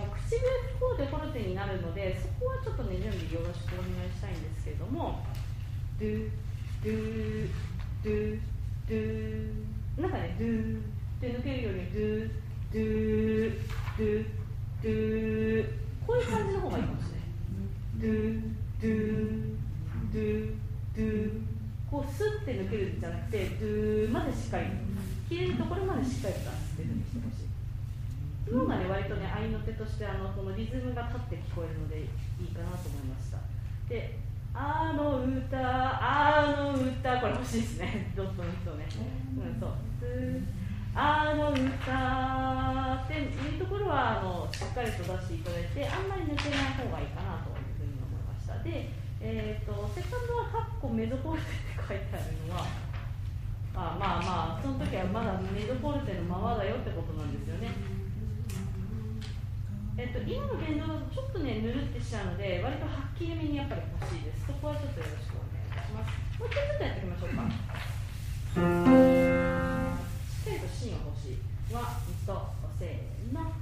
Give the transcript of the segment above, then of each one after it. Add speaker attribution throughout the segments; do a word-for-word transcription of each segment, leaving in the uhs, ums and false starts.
Speaker 1: の口笛フォーデフォルテになるので、そこはちょっとね準備よろしくお願いしたいんですけれども、ドゥドゥドゥドゥなんかねドゥって抜けるようにドゥドゥドゥドゥこういう感じの方がいいかもしれない。ドゥドゥドゥドゥこうスッて抜けるんじゃなくてドゥまでしっかり切れるところまでしっかり出すっていうふうにしてほしい。その方がね割とね合いの手としてあのこのリズムが立って聞こえるのでいいかなと思いました。であの歌あの歌これ欲しいですねドットの人ね、うん、そうあの歌っていうところはあのしっかりと出していただいてあんまり抜けない方がいいかなというふうに思いました。で、えー、とセカンドはカッコメゾフォルテって書いてあるのはあまあまあその時はまだメゾフォルテのままだよってことなんですよね。えっと、今の現状だとちょっとねぬるってしちゃうので割とはっきりめにやっぱり欲しいです。そこはちょっとよろしくお願いいたします。もう一回ちょっとやっていきましょうか。しっかりと芯を欲しい。ワンとせーの。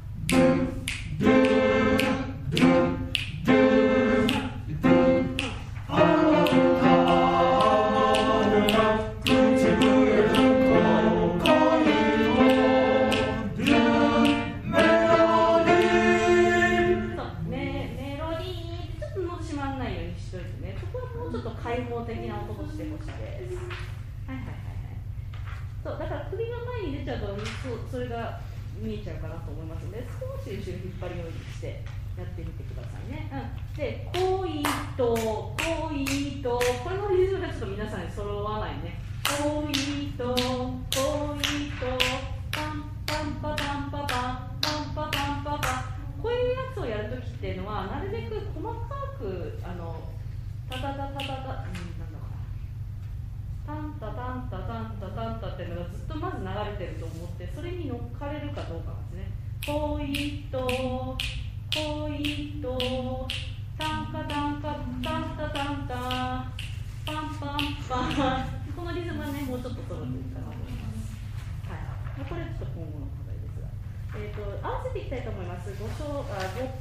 Speaker 1: 開放的な音としてほしいです。はいはいはいはい。そうだから首が前に出ちゃうと そ, それが見えちゃうかなと思いますので、少し後ろ引っ張るようにしてやってみてくださいね。うん、で恋と恋とこれのリズムがちょっと皆さんに揃わないね。恋と恋とパンパンパパンパパンパンパパンパパンこういうやつをやるときっていうのはなるべく細かくあのタタタタタタ、うん、なんだかなタンタタンタタンタタンタっていうのがずっとまず流れてると思ってそれに乗っかれるかどうかですね。恋と恋とタンカタンカタンタタンタパンパンパンこのリズムはねもうちょっと揃っているかなと思います。はい、これちょっと今後の課題ですが、えーと、合わせていきたいと思います。ご章あご